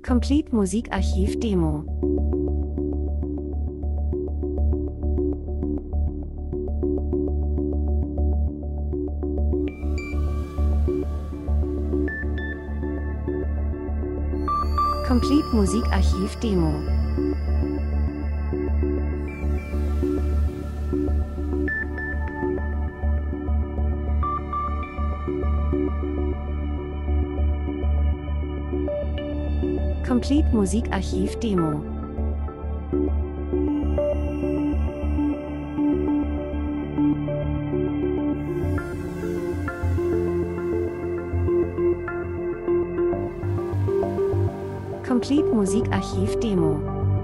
Complete Musikarchiv Demo. Complete Musikarchiv Demo. Complete Musikarchiv Demo. Complete Musikarchiv Demo.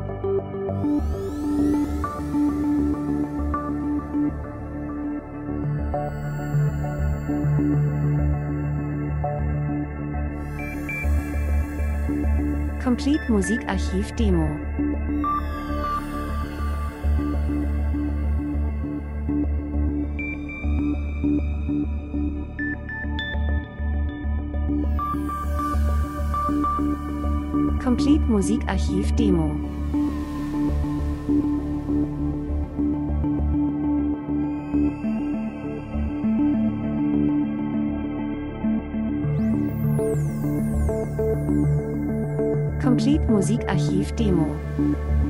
Complete Musikarchiv Demo. Complete Musikarchiv Demo. Complete Musikarchiv Demo.